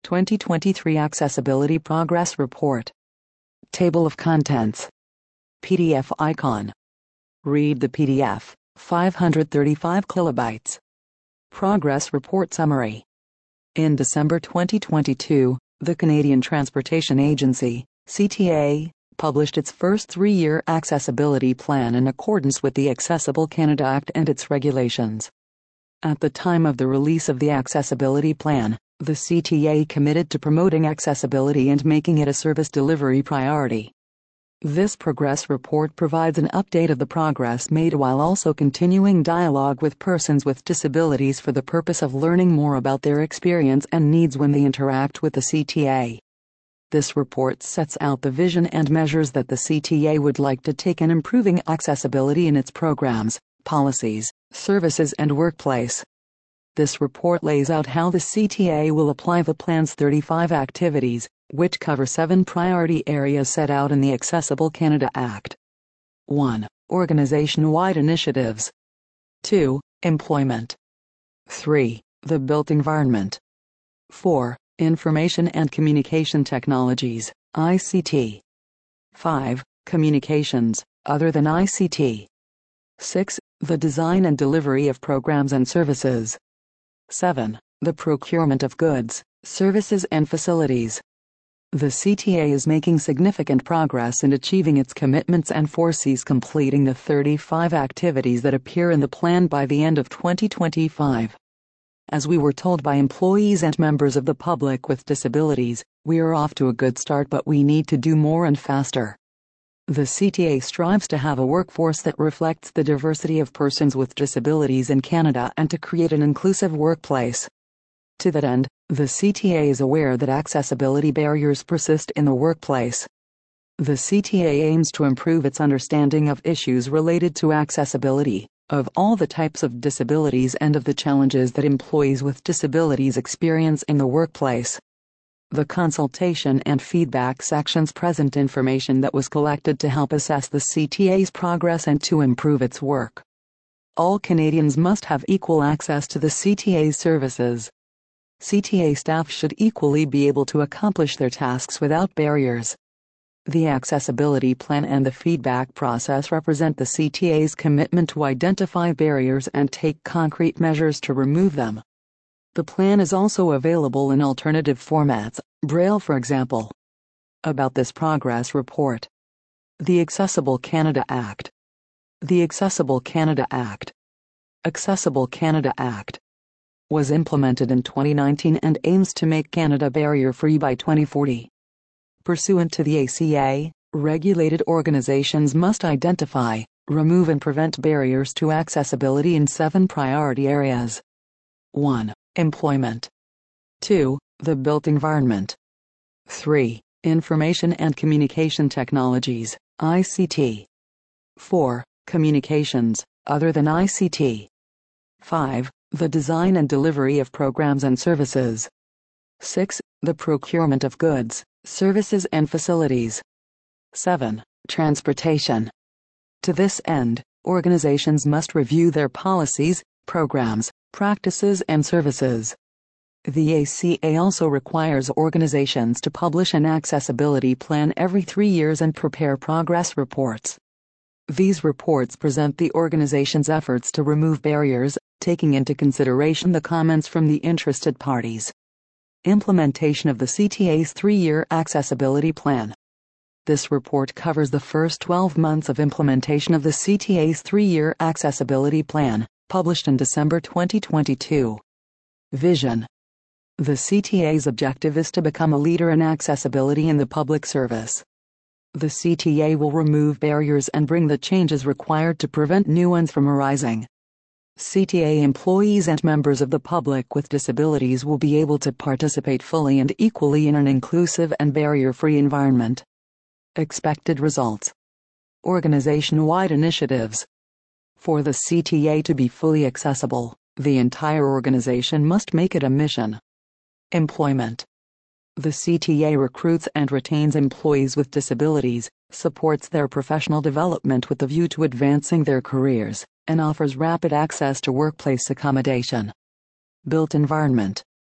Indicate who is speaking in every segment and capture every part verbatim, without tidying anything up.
Speaker 1: twenty twenty-three Accessibility Progress Report. Table of Contents. P D F icon. Read the P D F, five hundred thirty-five kilobytes. Progress Report Summary. In December twenty twenty-two, the Canadian Transportation Agency, C T A, published its first three-year accessibility plan in accordance with the Accessible Canada Act and its regulations. At the time of the release of the Accessibility Plan, the C T A committed to promoting accessibility and making it a service delivery priority. This progress report provides an update of the progress made while also continuing dialogue with persons with disabilities for the purpose of learning more about their experience and needs when they interact with the C T A. This report sets out the vision and measures that the C T A would like to take in improving accessibility in its programs, policies, services and workplace. This report lays out how the C T A will apply the plan's thirty-five activities, which cover seven priority areas set out in the Accessible Canada Act. one. Organization-wide initiatives. two. Employment. three. The built environment. four. Information and Communication Technologies, I C T. five. Communications, other than I C T. six. The design and delivery of programs and services. seven. The procurement of goods, services and facilities. The C T A is making significant progress in achieving its commitments and foresees completing the thirty-five activities that appear in the plan by the end of twenty twenty-five. As we were told by employees and members of the public with disabilities, we are off to a good start, but we need to do more and faster. The C T A strives to have a workforce that reflects the diversity of persons with disabilities in Canada and to create an inclusive workplace. To that end, the C T A is aware that accessibility barriers persist in the workplace. The C T A aims to improve its understanding of issues related to accessibility, of all the types of disabilities and of the challenges that employees with disabilities experience in the workplace. The consultation and feedback sections present information that was collected to help assess the C T A's progress and to improve its work. All Canadians must have equal access to the C T A's services. C T A staff should equally be able to accomplish their tasks without barriers. The Accessibility Plan and the feedback process represent the C T A's commitment to identify barriers and take concrete measures to remove them. The plan is also available in alternative formats, Braille for example. About this progress report. The Accessible Canada Act. The Accessible Canada Act. Accessible Canada Act was implemented in twenty nineteen and aims to make Canada barrier-free by twenty forty. Pursuant to the A C A, regulated organizations must identify, remove and prevent barriers to accessibility in seven priority areas. one. Employment. two. The built environment. three. Information and Communication Technologies, I C T. four. Communications, other than I C T. five. The design and delivery of programs and services. six. The procurement of goods, services and facilities. seven. Transportation. To this end, organizations must review their policies, programs, practices and services. The A C A also requires organizations to publish an accessibility plan every three years and prepare progress reports. These reports present the organization's efforts to remove barriers, taking into consideration the comments from the interested parties. Implementation of the C T A's three-year accessibility plan. This report covers the first twelve months of implementation of the C T A's three-year accessibility plan, published in December twenty twenty-two. Vision. The C T A's objective is to become a leader in accessibility in the public service. The C T A will remove barriers and bring the changes required to prevent new ones from arising. C T A employees and members of the public with disabilities will be able to participate fully and equally in an inclusive and barrier-free environment. Expected results. Organization-wide initiatives. For the C T A to be fully accessible, the entire organization must make it a mission. Employment. The C T A recruits and retains employees with disabilities, supports their professional development with the view to advancing their careers, and offers rapid access to workplace accommodation. Built environment.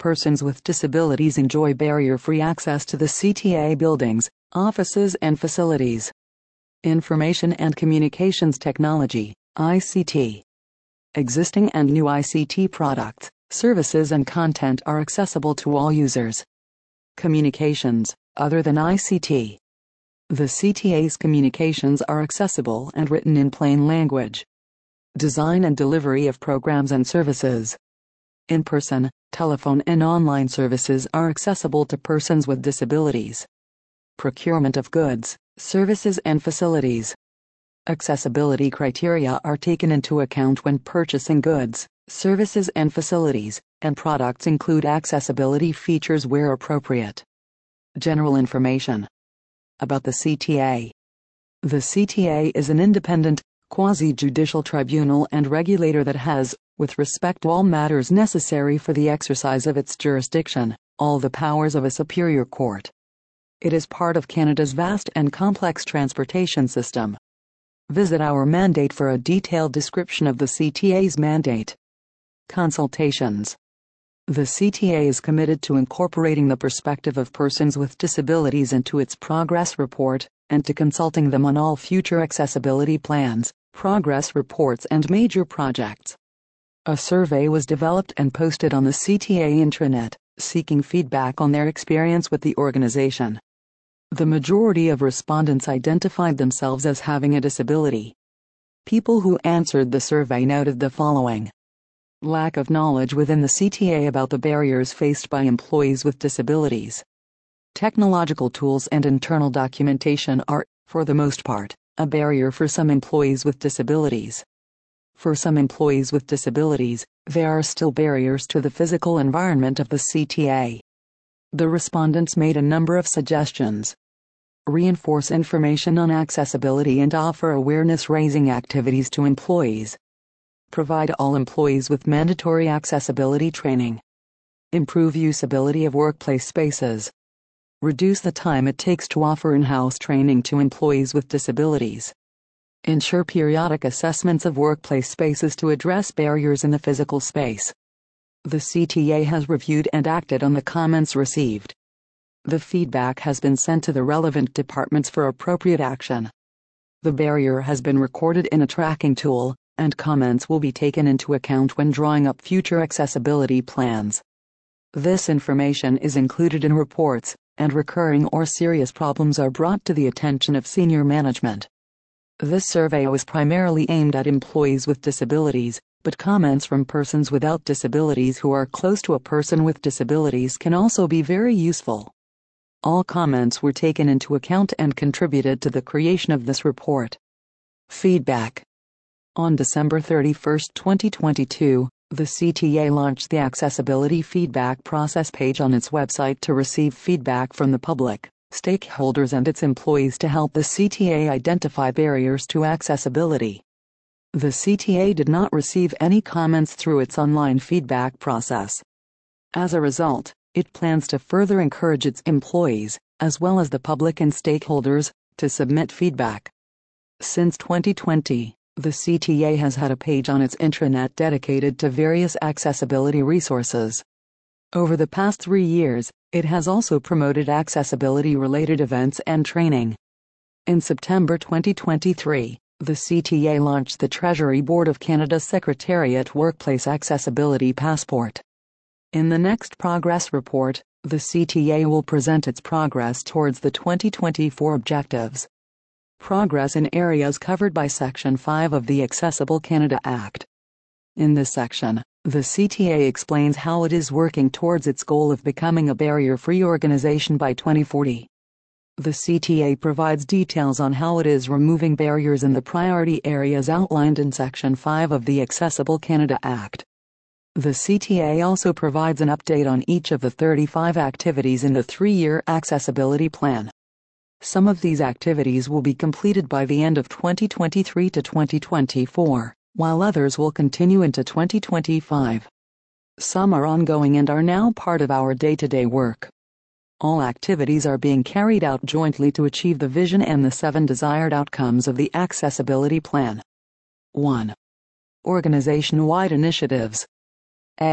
Speaker 1: Persons with disabilities enjoy barrier-free access to the C T A buildings, offices and facilities. Information and Communications Technology, I C T. Existing and new I C T products, services and content are accessible to all users. Communications, other than I C T. The C T A's communications are accessible and written in plain language. Design and delivery of programs and services. In-person, telephone and online services are accessible to persons with disabilities. Procurement of goods, services and facilities. Accessibility criteria are taken into account when purchasing goods, services and facilities, and products include accessibility features where appropriate. General information about the C T A. The C T A is an independent, quasi-judicial tribunal and regulator that has, with respect to all matters necessary for the exercise of its jurisdiction, all the powers of a superior court. It is part of Canada's vast and complex transportation system. Visit our mandate for a detailed description of the C T A's mandate. Consultations. The C T A is committed to incorporating the perspective of persons with disabilities into its progress report, and to consulting them on all future accessibility plans, progress reports and major projects. A survey was developed and posted on the C T A intranet, seeking feedback on their experience with the organization. The majority of respondents identified themselves as having a disability. People who answered the survey noted the following. Lack of knowledge within the C T A about the barriers faced by employees with disabilities. Technological tools and internal documentation are, for the most part, a barrier for some employees with disabilities. For some employees with disabilities, there are still barriers to the physical environment of the C T A. The respondents made a number of suggestions. Reinforce information on accessibility and offer awareness-raising activities to employees. Provide all employees with mandatory accessibility training. Improve usability of workplace spaces. Reduce the time it takes to offer in-house training to employees with disabilities. Ensure periodic assessments of workplace spaces to address barriers in the physical space. The C T A has reviewed and acted on the comments received. The feedback has been sent to the relevant departments for appropriate action. The barrier has been recorded in a tracking tool, and comments will be taken into account when drawing up future accessibility plans. This information is included in reports, and recurring or serious problems are brought to the attention of senior management. This survey was primarily aimed at employees with disabilities, but comments from persons without disabilities who are close to a person with disabilities can also be very useful. All comments were taken into account and contributed to the creation of this report. Feedback. On December thirty-first, twenty twenty-two, the C T A launched the Accessibility Feedback Process page on its website to receive feedback from the public, stakeholders and its employees to help the C T A identify barriers to accessibility. The C T A did not receive any comments through its online feedback process. As a result, it plans to further encourage its employees, as well as the public and stakeholders, to submit feedback. Since twenty twenty, the C T A has had a page on its intranet dedicated to various accessibility resources. Over the past three years, it has also promoted accessibility-related events and training. In September twenty twenty-three, the C T A launched the Treasury Board of Canada's Secretariat Workplace Accessibility Passport. In the next progress report, the C T A will present its progress towards the twenty twenty-four objectives. Progress in areas covered by Section five of the Accessible Canada Act. In this section, the C T A explains how it is working towards its goal of becoming a barrier-free organization by twenty forty. The C T A provides details on how it is removing barriers in the priority areas outlined in Section five of the Accessible Canada Act. The C T A also provides an update on each of the thirty-five activities in the three-year accessibility plan. Some of these activities will be completed by the end of twenty twenty-three to twenty twenty-four, while others will continue into twenty twenty-five. Some are ongoing and are now part of our day-to-day work. All activities are being carried out jointly to achieve the vision and the seven desired outcomes of the accessibility plan. one. Organization-wide initiatives. A.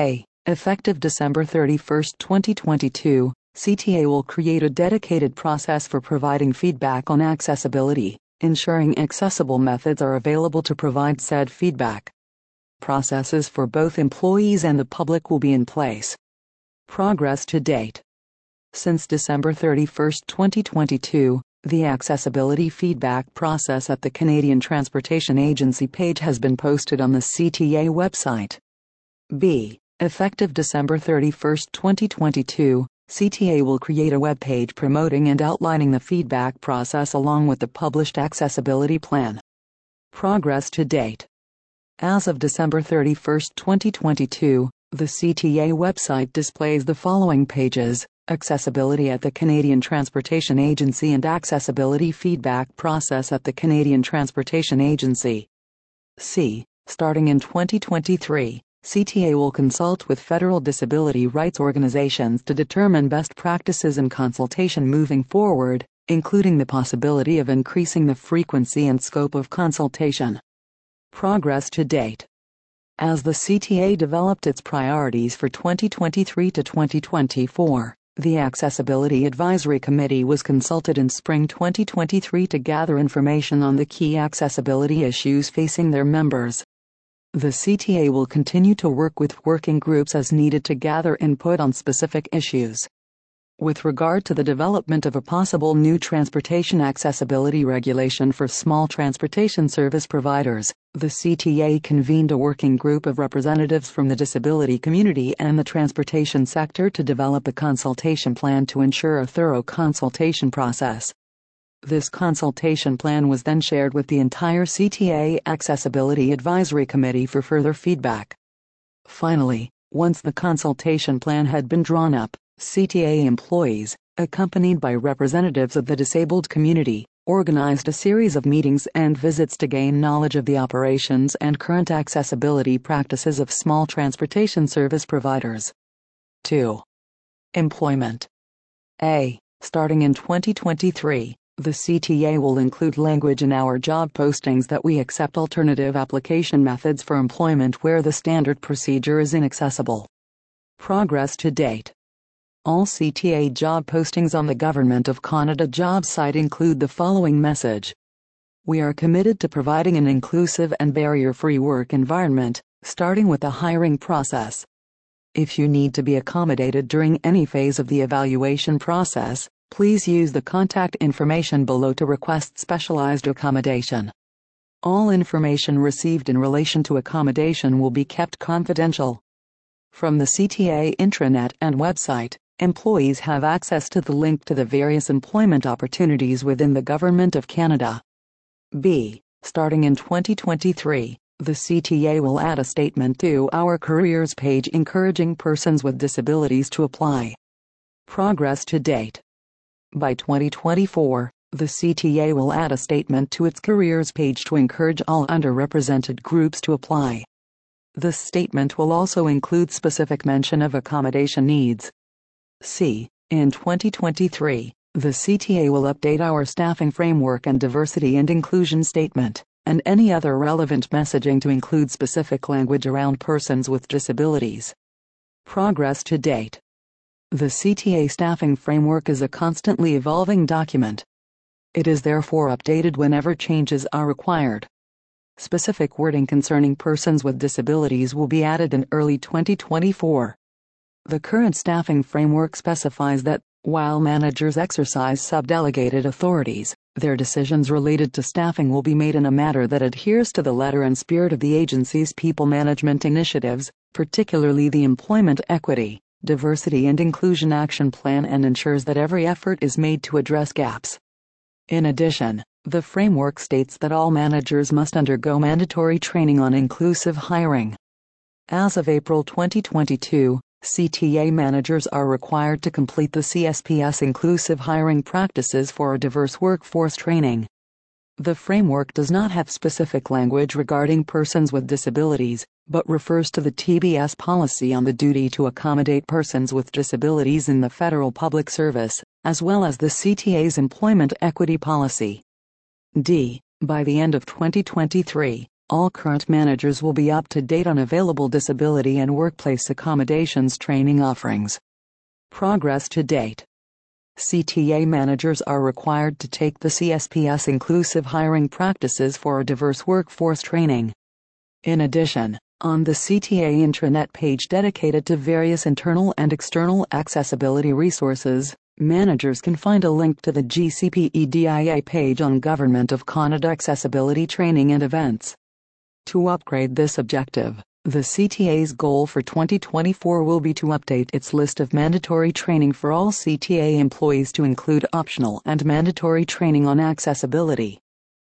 Speaker 1: Effective December thirty-first, twenty twenty-two, C T A will create a dedicated process for providing feedback on accessibility, ensuring accessible methods are available to provide said feedback. Processes for both employees and the public will be in place. Progress to date. Since December thirty-first, twenty twenty-two, the accessibility feedback process at the Canadian Transportation Agency page has been posted on the C T A website. B. Effective December thirty-first, twenty twenty-two, C T A will create a web page promoting and outlining the feedback process along with the published accessibility plan. Progress to date. As of December thirty-first, twenty twenty-two, the C T A website displays the following pages: Accessibility at the Canadian Transportation Agency and Accessibility Feedback Process at the Canadian Transportation Agency. C. Starting in twenty twenty-three, C T A will consult with federal disability rights organizations to determine best practices in consultation moving forward, including the possibility of increasing the frequency and scope of consultation. Progress to date. As the C T A developed its priorities for twenty twenty-three to twenty twenty-four, the Accessibility Advisory Committee was consulted in spring twenty twenty-three to gather information on the key accessibility issues facing their members. The C T A will continue to work with working groups as needed to gather input on specific issues. With regard to the development of a possible new transportation accessibility regulation for small transportation service providers, the C T A convened a working group of representatives from the disability community and the transportation sector to develop a consultation plan to ensure a thorough consultation process. This consultation plan was then shared with the entire C T A Accessibility Advisory Committee for further feedback. Finally, once the consultation plan had been drawn up, C T A employees, accompanied by representatives of the disabled community, organized a series of meetings and visits to gain knowledge of the operations and current accessibility practices of small transportation service providers. two. Employment. A. Starting in twenty twenty-three, the C T A will include language in our job postings that we accept alternative application methods for employment where the standard procedure is inaccessible. Progress to date. All C T A job postings on the Government of Canada job site include the following message: We are committed to providing an inclusive and barrier-free work environment, starting with the hiring process. If you need to be accommodated during any phase of the evaluation process, please use the contact information below to request specialized accommodation. All information received in relation to accommodation will be kept confidential. From the C T A intranet and website, employees have access to the link to the various employment opportunities within the Government of Canada. B. Starting in twenty twenty-three, the C T A will add a statement to our careers page encouraging persons with disabilities to apply. Progress to date. By twenty twenty-four, the C T A will add a statement to its careers page to encourage all underrepresented groups to apply. This statement will also include specific mention of accommodation needs. C. In twenty twenty-three, the C T A will update our staffing framework and diversity and inclusion statement, and any other relevant messaging to include specific language around persons with disabilities. Progress to date. The C T A staffing framework is a constantly evolving document. It is therefore updated whenever changes are required. Specific wording concerning persons with disabilities will be added in early twenty twenty-four. The current staffing framework specifies that, while managers exercise subdelegated authorities, their decisions related to staffing will be made in a manner that adheres to the letter and spirit of the agency's people management initiatives, particularly the Employment Equity, Diversity and Inclusion Action Plan, and ensures that every effort is made to address gaps. In addition, the framework states that all managers must undergo mandatory training on inclusive hiring. As of April twenty twenty-two, C T A managers are required to complete the C S P S Inclusive Hiring Practices for a Diverse Workforce training. The framework does not have specific language regarding persons with disabilities, but refers to the T B S policy on the duty to accommodate persons with disabilities in the federal public service, as well as the C T A's employment equity policy. D. By the end of twenty twenty-three, All current managers will be up to date on available disability and workplace accommodations training offerings. Progress to date. C T A managers are required to take the C S P S Inclusive Hiring Practices for a Diverse Workforce training. In addition, on the C T A intranet page dedicated to various internal and external accessibility resources, managers can find a link to the G C P E D I A page on Government of Canada accessibility training and events. To upgrade this objective, the C T A's goal for twenty twenty-four will be to update its list of mandatory training for all C T A employees to include optional and mandatory training on accessibility.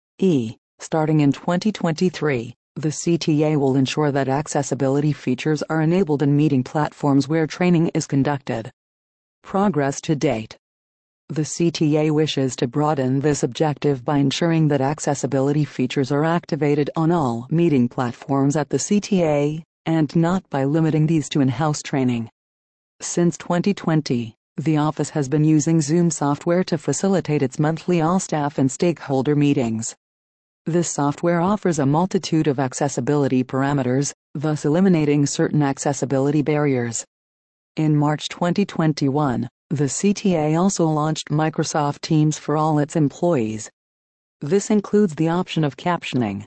Speaker 1: E. Starting in twenty twenty-three, the C T A will ensure that accessibility features are enabled in meeting platforms where training is conducted. Progress to date. The C T A wishes to broaden this objective by ensuring that accessibility features are activated on all meeting platforms at the C T A, and not by limiting these to in-house training. Since twenty twenty, the office has been using Zoom software to facilitate its monthly all-staff and stakeholder meetings. This software offers a multitude of accessibility parameters, thus eliminating certain accessibility barriers. In March twenty twenty-one, the C T A also launched Microsoft Teams for all its employees. This includes the option of captioning.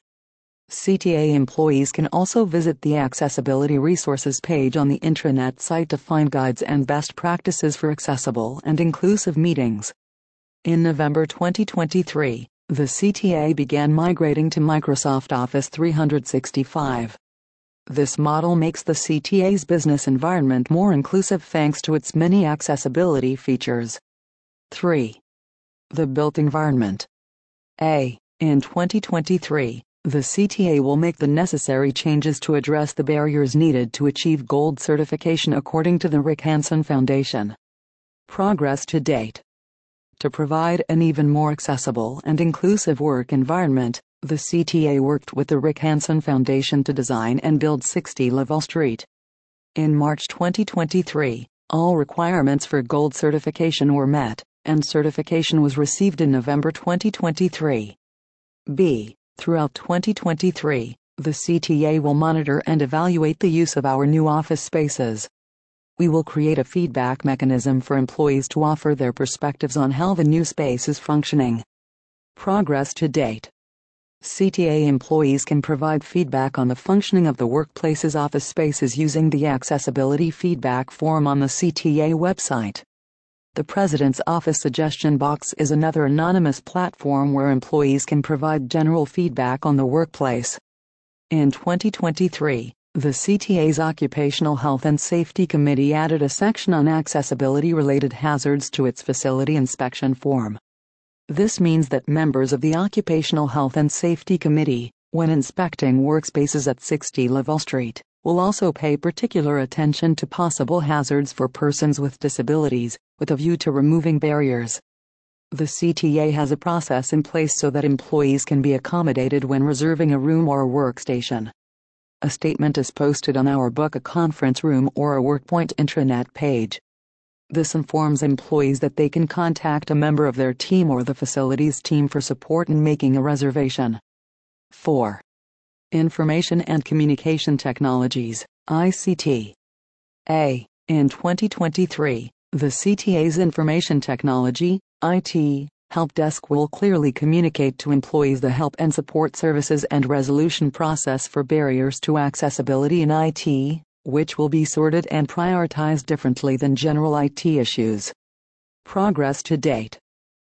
Speaker 1: C T A employees can also visit the Accessibility Resources page on the intranet site to find guides and best practices for accessible and inclusive meetings. In November twenty twenty-three, the C T A began migrating to Microsoft Office three sixty-five. This model makes the C T A's business environment more inclusive thanks to its many accessibility features. three. The built environment. A. In twenty twenty-three, the C T A will make the necessary changes to address the barriers needed to achieve Gold certification according to the Rick Hansen Foundation. Progress to date. To provide an even more accessible and inclusive work environment, the C T A worked with the Rick Hansen Foundation to design and build sixty Laval Street. In March twenty twenty-three, all requirements for Gold certification were met, and certification was received in November twenty twenty-three. B. Throughout twenty twenty-three, the C T A will monitor and evaluate the use of our new office spaces. We will create a feedback mechanism for employees to offer their perspectives on how the new space is functioning. Progress to date. C T A employees can provide feedback on the functioning of the workplace's office spaces using the Accessibility Feedback Form on the C T A website. The President's Office Suggestion Box is another anonymous platform where employees can provide general feedback on the workplace. In twenty twenty-three, the C T A's Occupational Health and Safety Committee added a section on accessibility-related hazards to its facility inspection form. This means that members of the Occupational Health and Safety Committee, when inspecting workspaces at sixty Laval Street, will also pay particular attention to possible hazards for persons with disabilities, with a view to removing barriers. The C T A has a process in place so that employees can be accommodated when reserving a room or a workstation. A statement is posted on our Book a Conference Room or a WorkPoint intranet page. This informs employees that they can contact a member of their team or the facilities team for support in making a reservation. four. Information and Communication Technologies, I C T. A. In twenty twenty-three, the C T A's Information Technology, I T, Help Desk will clearly communicate to employees the help and support services and resolution process for barriers to accessibility in I T, which will be sorted and prioritized differently than general I T issues. Progress to date.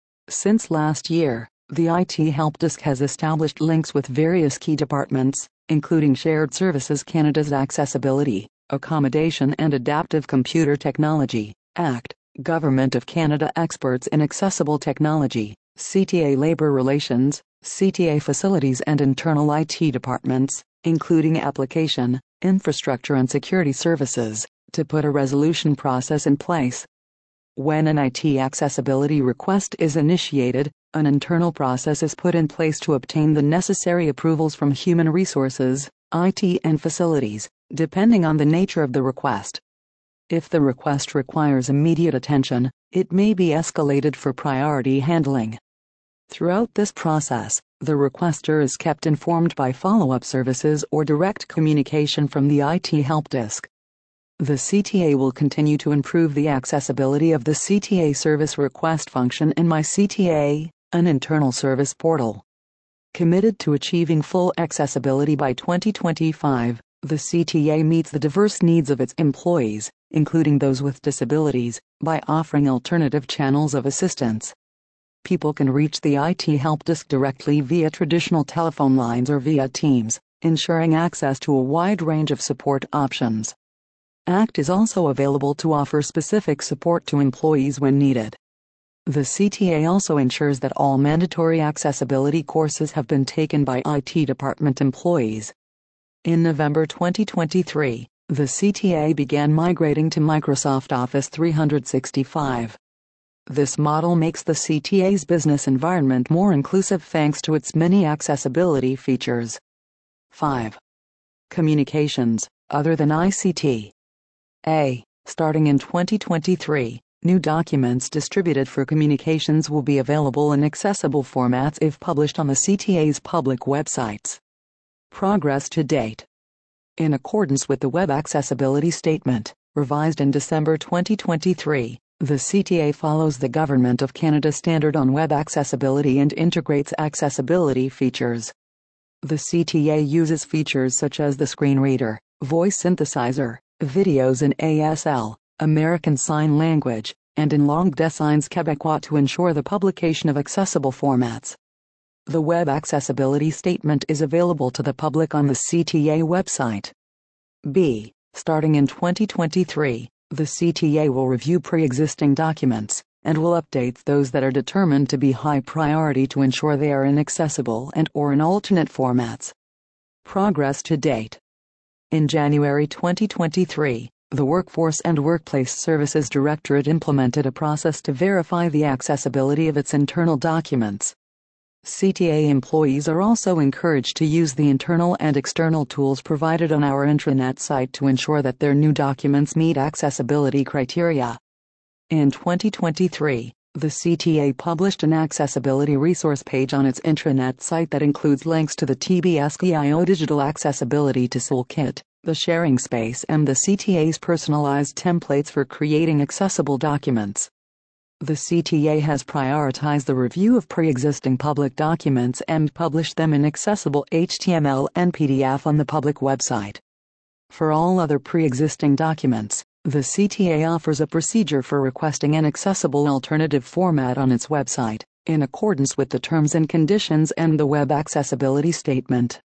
Speaker 1: Since last year, the I T Help Desk has established links with various key departments, including Shared Services Canada's Accessibility, Accommodation and Adaptive Computer Technology, A C T, Government of Canada Experts in Accessible Technology, C T A Labour Relations, C T A Facilities and Internal I T departments, including Application, Infrastructure and Security Services, to put a resolution process in place. When an I T accessibility request is initiated, an internal process is put in place to obtain the necessary approvals from Human Resources, I T and Facilities, depending on the nature of the request. If the request requires immediate attention, it may be escalated for priority handling. Throughout this process, the requester is kept informed by follow-up services or direct communication from the I T help desk. The C T A will continue to improve the accessibility of the C T A service request function in My C T A, an internal service portal. Committed to achieving full accessibility by twenty twenty-five, the C T A meets the diverse needs of its employees, including those with disabilities, by offering alternative channels of assistance. People can reach the I T help desk directly via traditional telephone lines or via Teams, ensuring access to a wide range of support options. A C T is also available to offer specific support to employees when needed. The C T A also ensures that all mandatory accessibility courses have been taken by I T department employees. In November twenty twenty-three, the C T A began migrating to Microsoft Office three sixty-five. This model makes the C T A's business environment more inclusive thanks to its many accessibility features. five. Communications, other than I C T. A. Starting in twenty twenty-three, new documents distributed for communications will be available in accessible formats if published on the C T A's public websites. Progress to date. In accordance with the Web Accessibility Statement, revised in December twenty twenty-three, the C T A follows the Government of Canada standard on web accessibility and integrates accessibility features. The C T A uses features such as the screen reader, voice synthesizer, videos in A S L, American Sign Language, and in langue des signes québécois to ensure the publication of accessible formats. The Web Accessibility Statement is available to the public on the C T A website. B. Starting in twenty twenty-three, the C T A will review pre-existing documents, and will update those that are determined to be high priority to ensure they are in accessible and or in alternate formats. Progress to date. In January twenty twenty-three, the Workforce and Workplace Services Directorate implemented a process to verify the accessibility of its internal documents. C T A employees are also encouraged to use the internal and external tools provided on our intranet site to ensure that their new documents meet accessibility criteria. In twenty twenty-three, the C T A published an accessibility resource page on its intranet site that includes links to the T B S K I O Digital Accessibility Toolkit, the sharing space, and the C T A's personalized templates for creating accessible documents. The C T A has prioritized the review of pre-existing public documents and published them in accessible H T M L and P D F on the public website. For all other pre-existing documents, the C T A offers a procedure for requesting an accessible alternative format on its website, in accordance with the terms and conditions and the Web Accessibility Statement.